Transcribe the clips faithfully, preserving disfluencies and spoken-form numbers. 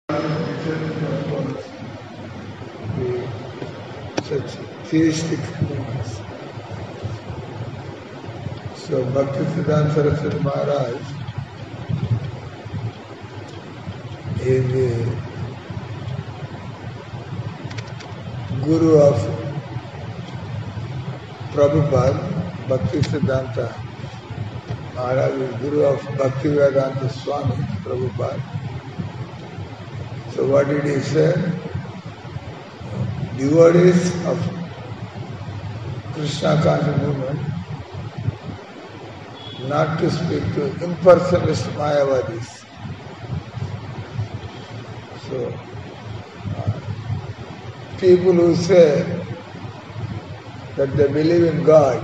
such theistic movements. So Bhaktisiddhanta Saraswati Maharaj is the guru of Prabhupada. Bhaktisiddhanta Maharaj is guru of Bhaktivedanta Swami Prabhupada. So what did he say? Devotees of Krishna conscious movement not to speak to impersonalist Mayavadis. So, uh, people who say that they believe in God,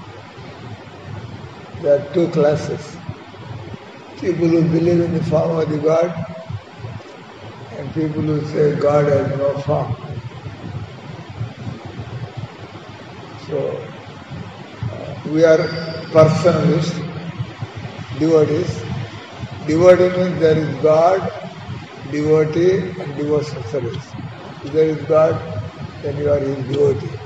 there are two classes. People who believe in the form of the God and people who say God has no form. So, uh, we are personalists, devotees. Devotee means there is God, devotee and devotional service. If there is God, then you are his devotee.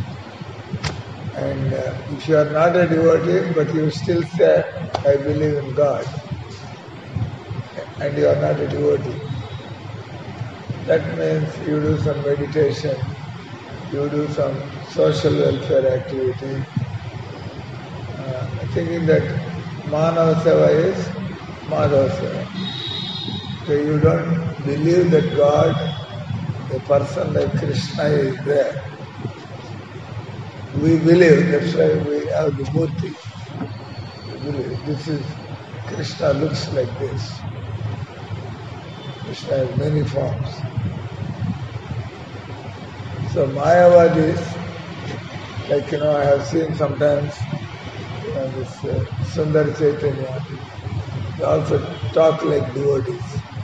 And uh, if you are not a devotee, but you still say, I believe in God, and you are not a devotee, that means you do some meditation, you do some social welfare activity, uh, thinking that Manava Seva is Madhava Seva. So you don't believe that God, a person like Krishna is there. We believe, that's why we have the murti. We believe this is, Krishna looks like this. Krishna has many forms. So Mayavadis, like you know, I have seen sometimes you know, this uh, Sundar Chaitanya, they also talk like devotees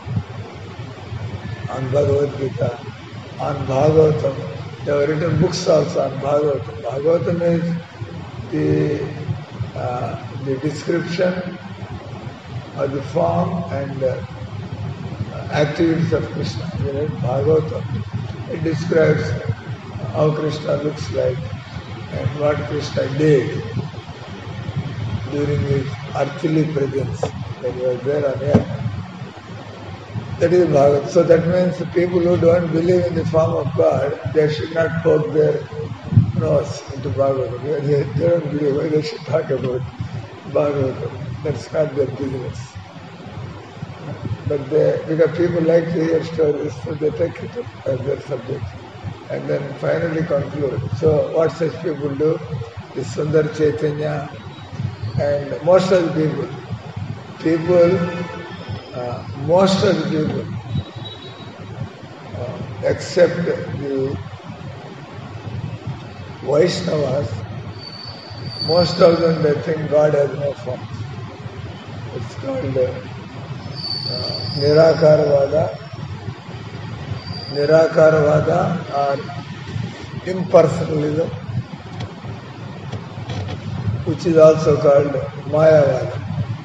on Bhagavad Gita, on Bhagavatam. They have written books also on Bhagavatam. Bhagavatam is the, uh, the description of the form and uh, activities of Krishna. You know, Bhagavatam, it describes how Krishna looks like and what Krishna did during his earthly presence when he was there on earth. That is Bhagavad. So that means the people who don't believe in the form of God, they should not poke their nose into Bhagavatam. They, they don't believe why they should talk about Bhagavatam. That's not their business. But they, because people like to hear stories, so they take it up as their subject and then finally conclude. So what such people do is Sundar Chaitanya and most of the people, people, uh, most of the people, uh, except the Vaishnavas, most of them they think God has no form. It's called uh, uh, Nirakaravada, Nirakaravada or impersonalism, which is also called Mayavada.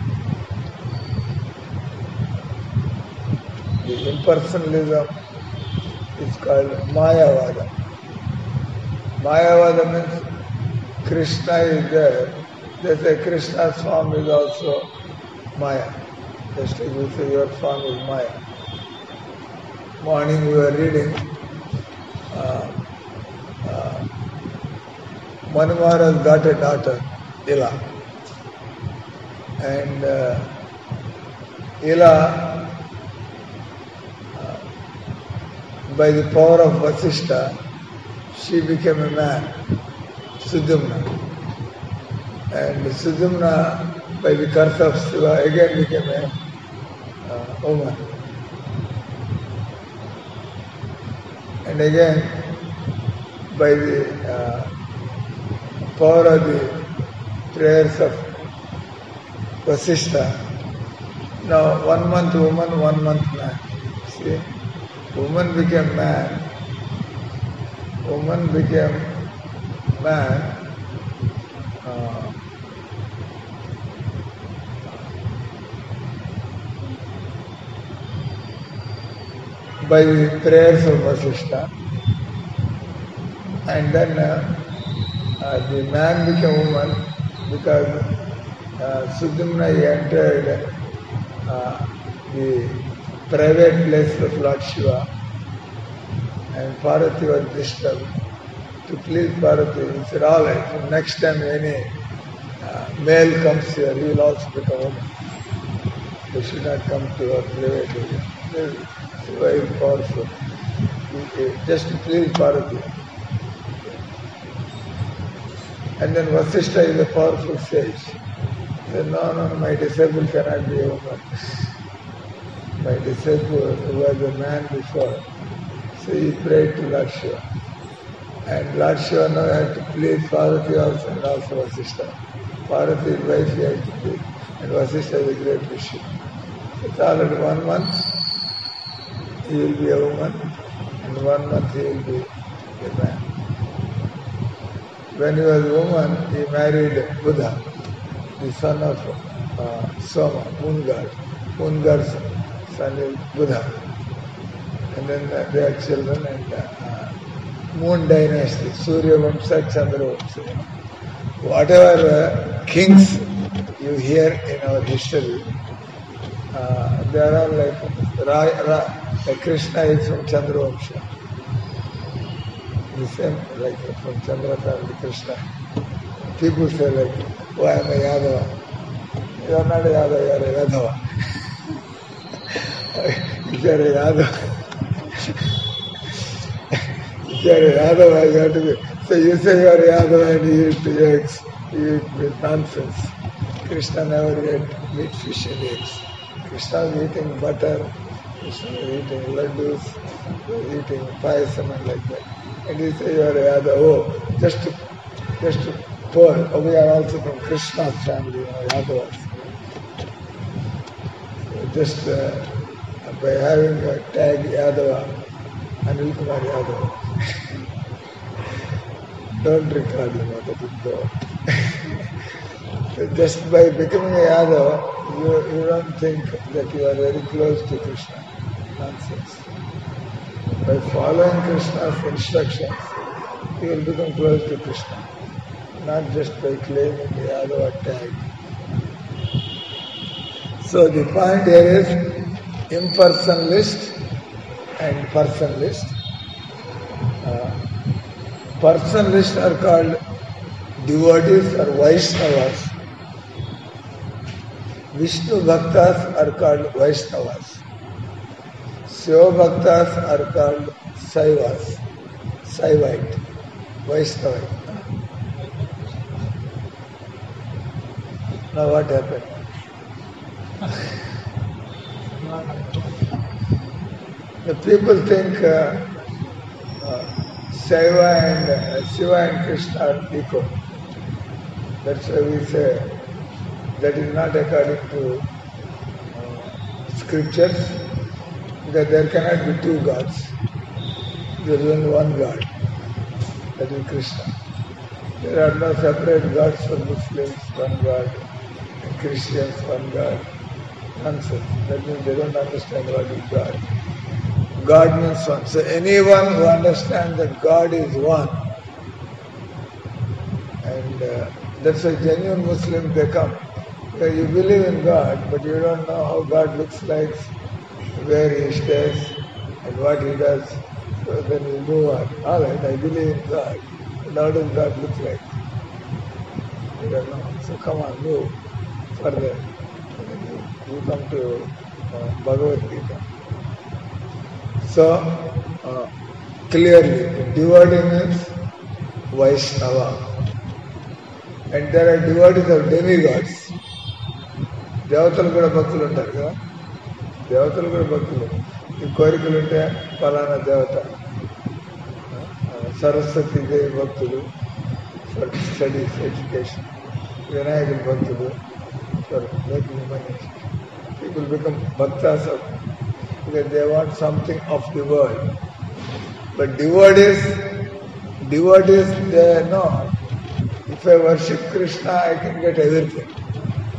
The impersonalism is called Mayavada. Mayavada means Krishna is there. They say Krishna's form is also Maya. Just like we say your form is Maya. Morning we were reading uh, uh, Manu Maharaj got a daughter, Ila. And uh, Ila, uh, by the power of Vasishtha, she became a man, Sudamna. And Sudamna, by the curse of Shiva, again became a uh, woman. And again, by the uh, power of the prayers of Vasishtha, now one month woman, one month man. See, woman became man, woman became man, uh, by the prayers of Vasishtha. And then uh, uh, the man became woman because uh, Sudimna entered uh, the private place of Lord Shiva, and Parvati was disturbed. To please Parvati, he said, all right, next time any uh, male comes here, he will also become a woman. They should not come to a private area. It's very powerful. Just to please Parvati. And then Vasishtha is a powerful sage. He said, no, no, my disciple cannot be a woman. My disciple was a man before. So he prayed to Lord Shiva. And Lord Shiva now had to please Parvati also and also Vasishtha. Parvati's wife he had to please. And Vasishtha is a great Rishi. It's already one month he will be a woman, and one month he will be a man. When he was a woman, he married Buddha, the son of uh, Soma, moon god. Moon god's son is Buddha. And then uh, they had children, and uh, moon dynasty, Surya Vamsa, Chandra Vamsa. Whatever uh, kings you hear in our history, uh, they are all like, Ra, Ra, like Krishna is from Chandra Vamsa. The same, like from Chandra family, Krishna. People say like, oh, I am a Yadava. You are not a Yadava, you are a Yadava. If you are a Yadava, if you are a Yadava, you have to be. So you say you are a Yadava and you eat eggs, you eat nonsense. Krishna never ate meat, fish and eggs. Krishna was eating butter, Krishna was eating laddus, was eating payasam and like that. And you say you are a Yadava. Oh, just to, just to pour. Oh, we are also from Krishna's family, you know, Yadavas. So just uh, by having a tag Yadava, Anil Kumar Yadava. Don't record, you know, that is go. So just by becoming a Yadava, you, you don't think that you are very close to Krishna. Nonsense. By following Krishna's instructions, you will become close to Krishna. Not just by claiming the Yadava tag. So the point here is impersonalist and personalist. Uh, personalists are called devotees or Vaishnavas. Vishnu Bhaktas are called Vaishnavas. Shiva Bhaktas are called Saivas, Saivite, Vaishnavite. Now what happened? The people think uh, uh, Shiva and uh, Shiva and Krishna are equal. That's why we say that is not according to uh, scriptures, because there cannot be two gods. There is only one God, that is Krishna. There are no separate gods for Muslims, one God, and Christians, one God. Nonsense. That means they don't understand what is God. God means one. So anyone who understands that God is one, and uh, that's why genuine Muslims they come. Because you believe in God, but you don't know how God looks like, where He stays, and what He does. So then you move on. All right, I believe in God, but how does God look like? You don't know. So come on, move further. You come to uh, Bhagavad Gita. So, uh, clearly, devotee means Vaishnava. And there are devotees of demigods. దేవతలు కూడా భక్తులు ఉంటారు కదా, దేవతలు కూడా భక్తులు. ఈ కోరికలు ఉంటే ఫలానా దేవత, సరస్వతి దేవి భక్తులు ఫర్ స్టడీస్ ఎడ్యుకేషన్, వినాయకుడి భక్తులు for making money. People become bhaktas of, because they want something of the world. But devotees, devotees, they know, if I worship Krishna, I can get everything.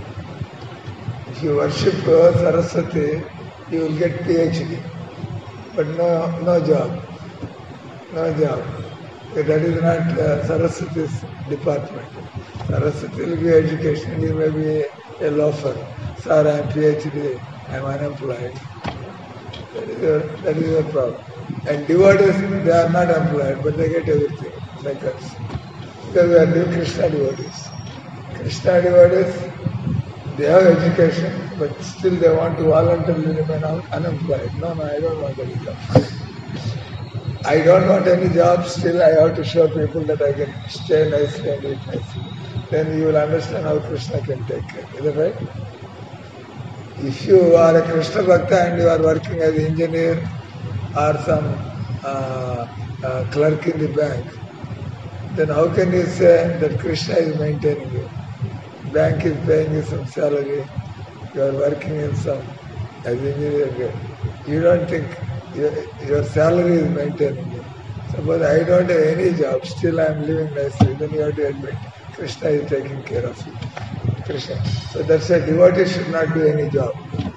If you worship Saraswati, you will get PhD. but no, no job. No job. That is not uh, Saraswati's department. Saraswati will be education, he may be a loafer. Sir, I am PhD, I am unemployed. That is your, that is your problem. And devotees, they are not employed, but they get everything, like us. Because we are new Krishna devotees. Krishna devotees, they have education, but still they want to voluntarily remain unemployed. No, no, I don't want any job. I don't want any job, still I have to show people that I can stay nicely and eat nicely. Then you will understand how Krishna can take care. Is that right? If you are a Krishna Bhakta and you are working as an engineer or some uh, uh, clerk in the bank, then how can you say that Krishna is maintaining you? Bank is paying you some salary, you are working in some as an engineer. You don't think your, your salary is maintaining you. Suppose I don't have any job, still I am living nicely, then you have to admit Krishna is taking care of you. Krishna. So that's why devotee should not do any job.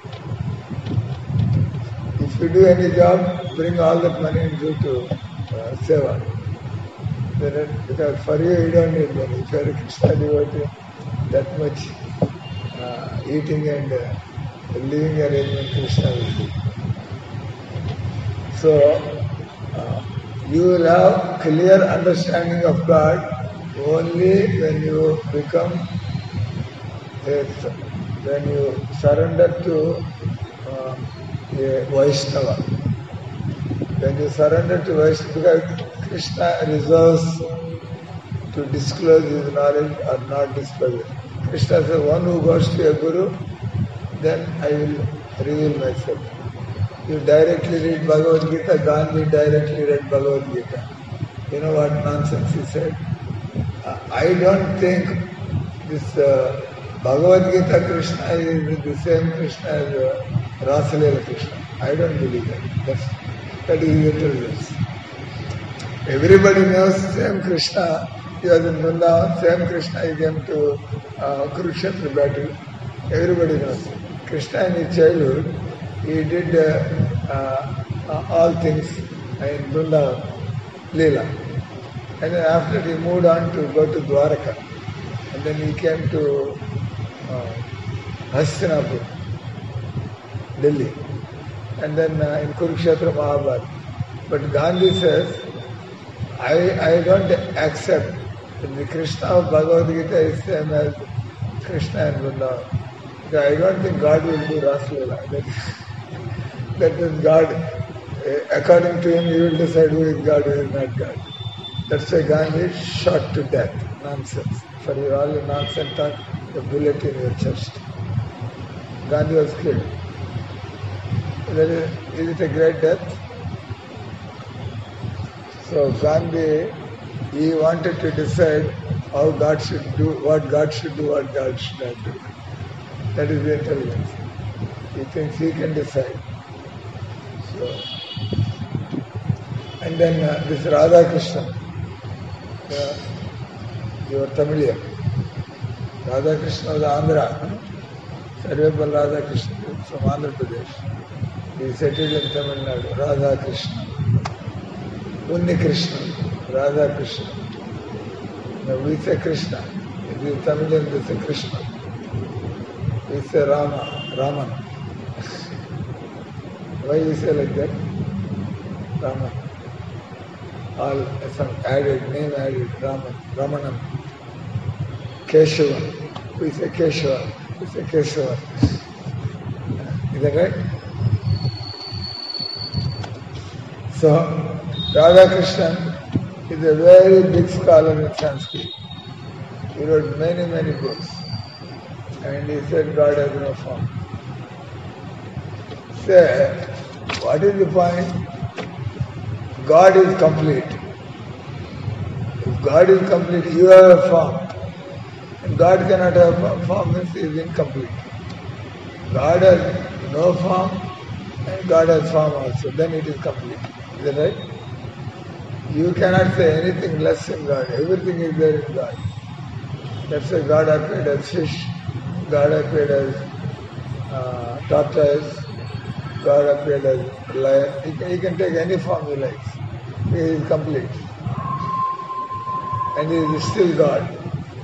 If you do any job, bring all that money and give to uh, seva. Then, because for you, you don't need money. If you are a Krishna devotee, that much uh, eating and uh, living arrangement Krishna will do. So, uh, you will have clear understanding of God only when you become a, when you surrender to uh, a Vaishnava. When you surrender to Vaishnava, because Krishna reserves to disclose his knowledge or not disclose it. Krishna says, one who goes to a guru, then I will reveal myself. You directly read Bhagavad Gita, Gandhi directly read Bhagavad Gita. You know what nonsense he said? Uh, I don't think this uh, Bhagavad Gita Krishna is the same Krishna as uh, Rasalila Krishna. I don't believe that. That's, that is intelligence. Everybody knows same Krishna. He was in Vrindavan, same Krishna he came to uh, Kurukshetra battle. Everybody knows. Krishna in his childhood, he did uh, uh, uh, all things in Vrindavan, Leela. And then after he moved on to go to Dwaraka. And then he came to uh, Hastinapur, Delhi. And then uh, in Kurukshetra, Mahabharata. But Gandhi says, I, I don't accept that the Krishna of Bhagavad Gita is same as Krishna in Vrindavan. Because I don't think God will do Rasalila. That, that is God. According to him, he will decide who is God, who is not God. That's why Gandhi shot to death. Nonsense. For your all your nonsense talk, a bullet in your chest. Gandhi was killed. That is, is it a great death? So Gandhi, he wanted to decide how God should do, what God should do, what God should not do. That is the intelligence. He thinks he can decide. So, and then uh, this Radha Krishna, uh, your Tamilian, Radha Krishna was Andhra, Sarvepal Radha Krishna from Andhra Pradesh. He settled in Tamil Nadu, Radha Krishna. Unni Krishna, Radha Krishna. Now we say Krishna. In the Tamilian they say Krishna. We say Rama, Raman. Why you say like that? Raman. All some added, name added, Raman, Ramanam. Keshavan. We say Keshava. We say Keshava. Is that right? So, Radha Krishnan is a very big scholar in Sanskrit. He wrote many, many books. And he said God has no form. Say, what is the point? God is complete. If God is complete, you have a form. And God cannot have a form, means he is incomplete. God has no form and God has form also. Then it is complete. Is that right? You cannot say anything less in God. Everything is there in God. That's why God appeared as fish, God appeared as uh, tortoise, God appeared as a lion. He can, he can take any form he likes. He is complete. And he is still God.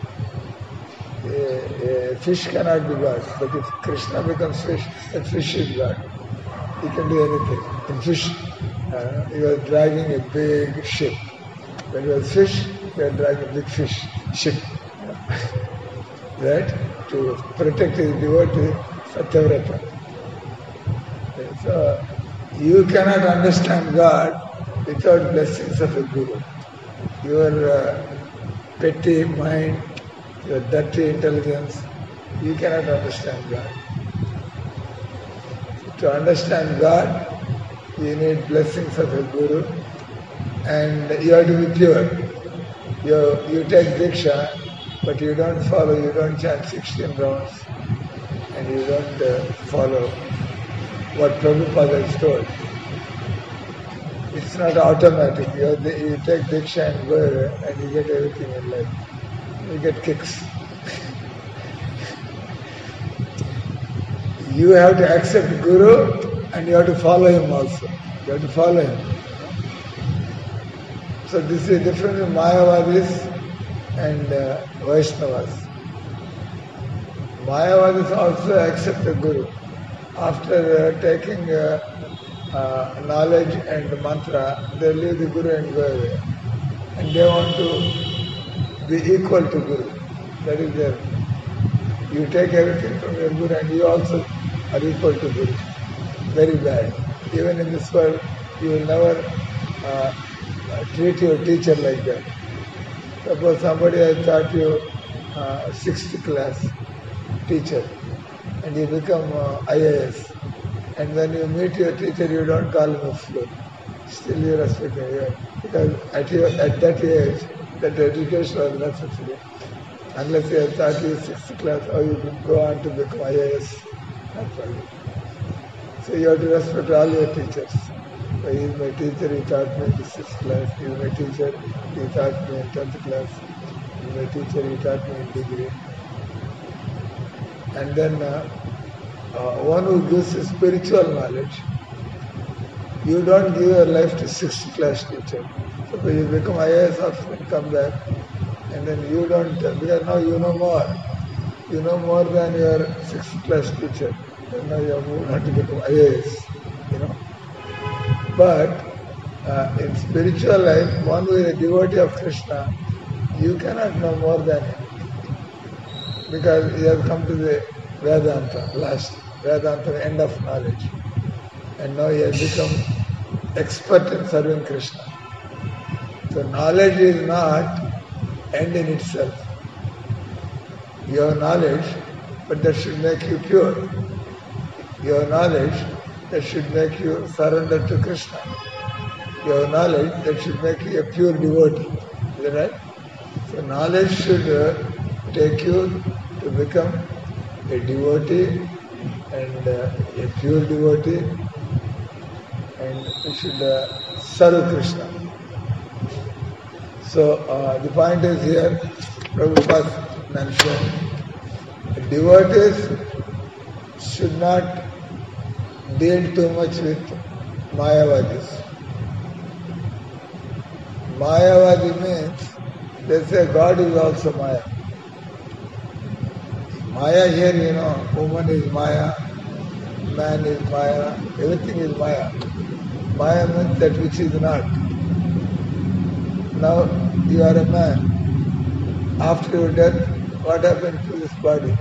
A, a fish cannot be God, but if Krishna becomes fish, that fish is God. He can do anything. In fish, uh, he was dragging a big ship. When he was fish, he was dragging a big fish ship. Right? To protect his devotee, Satyavrata. So, you cannot understand God without blessings of a guru. Your uh, petty mind, your dirty intelligence, you cannot understand God. To understand God, you need blessings of a guru, and you have to be pure. You, you take Diksha, but you don't follow, you don't chant sixteen rounds, and you don't uh, follow what Prabhupada has told. It's not automatic. You, have the, you take Diksha and go away, and you get everything in life. You get kicks. You have to accept Guru, and you have to follow him also. You have to follow him. So this is the difference in Mayavadis and uh, Vaishnavas. Mayavadis also accept the Guru. After uh, taking uh, uh, knowledge and mantra, they leave the Guru and go away. And they want to be equal to Guru. That is their. You take everything from your Guru and you also are equal to Guru. Very bad. Even in this world, you will never uh, treat your teacher like that. Suppose somebody has taught you uh, sixth class teacher and you become uh, I A S, and when you meet your teacher you don't call him a fool. Still you respect him, because at, your, at that age that education was necessary. Unless he has taught you sixth class, or you can go on to become I A S. Not for you. So you have to respect all your teachers. So he is my teacher, he taught me in the sixth class. He is my teacher, he taught me in tenth class. He is my teacher, he taught me in degree. And then uh, uh, one who gives you spiritual knowledge, you don't give your life to sixth class teacher. So when you become I A S officer and come back, and then you don't, because now you know more. You know more than your sixth class teacher. And now you have moved on to become I A S, you know. But uh, in spiritual life, one who is a devotee of Krishna, you cannot know more than him. Because he has come to the Vedanta, last Vedanta, end of knowledge. And now he has become expert in serving Krishna. So knowledge is not end in itself. You have knowledge, but that should make you pure. You have knowledge that should make you surrender to Krishna. You have knowledge that should make you a pure devotee. Is that right? So knowledge should uh, take you to become a devotee and uh, a pure devotee, and you should uh, serve Krishna. So uh, the point is here, Prabhupada mentioned, devotees should not deal too much with Mayavadis. Mayavadi means they say God is also Maya. Maya here, you know, woman is Maya, man is Maya, everything is Maya. Maya means that which is not. Now you are a man. After your death, what happened to this body?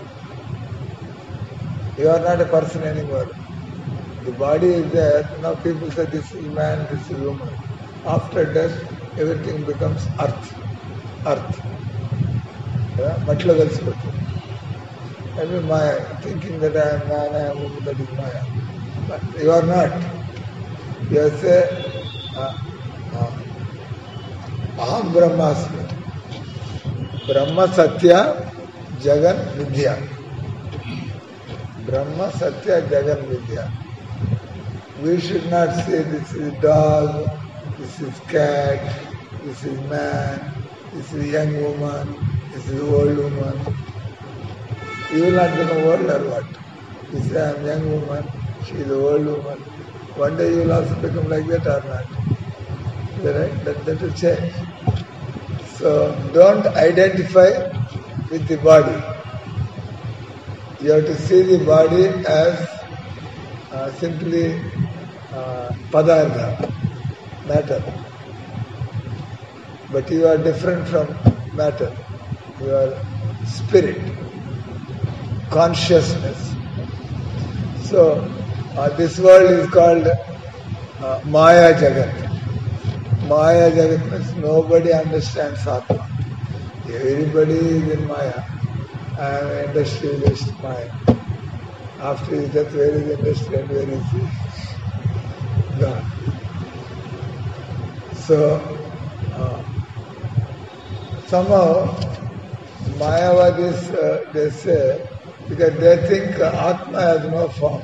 You are not a person anymore. The body is there. Now people say this is man, this is woman. After death, everything becomes earth. Earth. Yeah? Matla kalsipotu. I mean Maya, thinking that I am man, I am woman, that is Maya. But you are not. You say, uh, uh, Aham Brahmasmi. Brahma Satya Jagan Vidya. Brahma Satya Jagan Vidya. We should not say this is dog, this is cat, this is man, this is young woman, this is old woman. You will not become old or what? You say I am young woman, she is an old woman. One day you will also become like that or not. Is that right? That, that will change. So don't identify with the body. You have to see the body as uh, simply uh, padartha, matter. But you are different from matter. You are spirit, consciousness. So uh, this world is called uh, Maya Jagat. Maya Jagat means nobody understands Atma. Everybody is in Maya. I am an industrialist Maya. After his death, where is the industry and where is he? God. So, uh, somehow, Mayavadis, uh, they say, because they think uh, Atma has no form.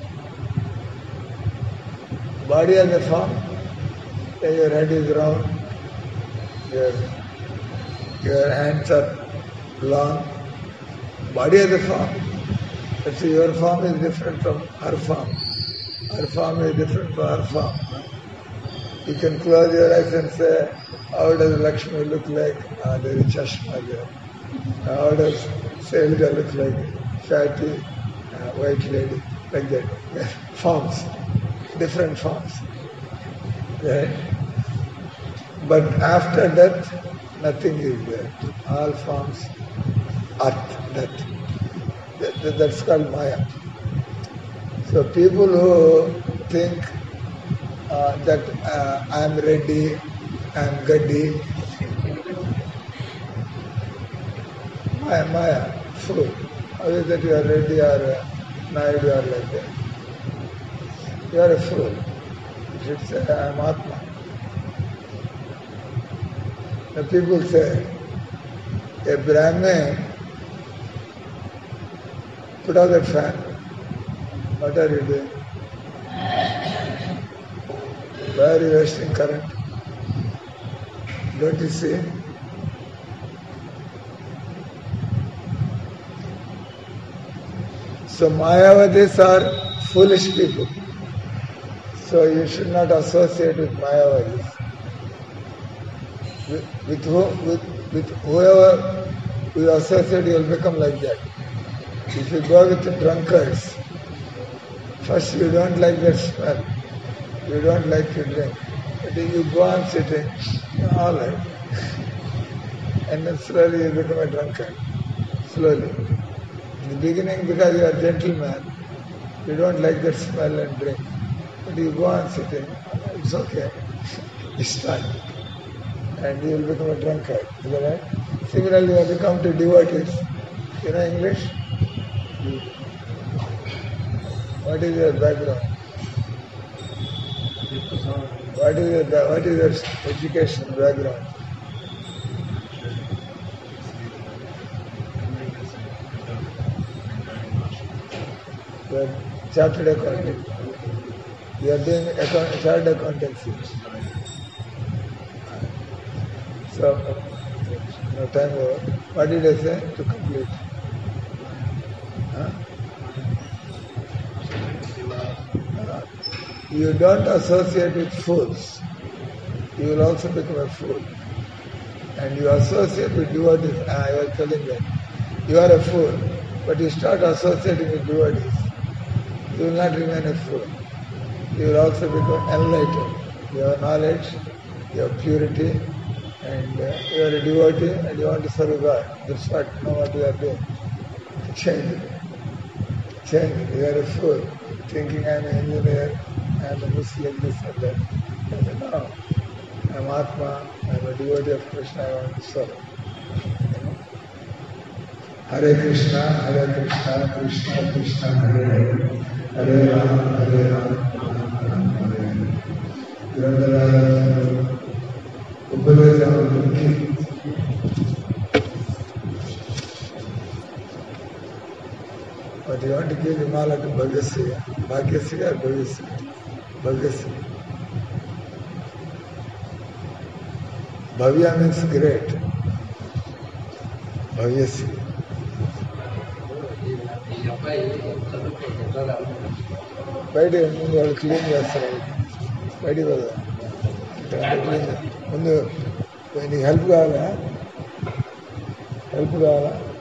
Body has a form. Your head is round, your, your hands are long. Body has a form. But see, your form is different from her form. Her form is different from her form. You can close your eyes and say, how does Lakshmi look like? Ah, there is Chashma there. How does Selja look like? Fatty, uh, white lady, like that. Forms, different forms. Right? But after death, nothing is there. All forms, earth, death. That, that's called Maya. So people who think uh, that uh, I am ready, I am Gaddi, Maya, Maya, fool. How is that you are ready or uh, Naidu or like that? You are a fool. You should say, I am Atma. The people say, a Brahmin, put out that fan. What are you doing? Why are you wasting current? Don't you see? So Mayavadis are foolish people. So you should not associate with Mayavadis. With, with, whom, with, with whoever you associate, you will become like that. If you go with the drunkards, first you don't like their smell, you don't like to drink. But if you go on sitting, all right. And then slowly you become a drunkard. Slowly. In the beginning, because you are a gentleman, you don't like that smell and drink. But you go on sitting, it's okay. It's time. And you will become a drunkard. Is that right? Similarly, you have to come to devotees. You know English? What is your background? What is your, what is your education background? You are chartered accountant. You are doing account, chartered accountancy. So, no time over. What did I say to complete? Huh? Uh, you don't associate with fools. You will also become a fool. And you associate with devotees. Ah, I was telling that. You are a fool, but you start associating with devotees. You will not remain a fool. You will also become enlightened. You have knowledge, you have purity, and uh, you are a devotee and you want to serve God. That's what, know what you are doing. Change it. Change it. You are a fool, thinking I am an engineer, I am a Muslim, this and that. I said, no. I am Atma, I am a devotee of Krishna, I want to serve. You know? Hare Krishna, Hare Krishna, Krishna Krishna, Hare Hare, Hare Rama, Hare Rama, Rama Rama, Hare Hare. Grandalaya, Upalaya, but you want to give the mala to Bhagasya, Bhagasya or Bhagasya? Bhagasya. Bhavya means great. Bhavyasya. బయట ముందు వాళ్ళు clean చేస్తారు. బయటికి పోదా clean ముందు నీకు help కావాలా help కావాలా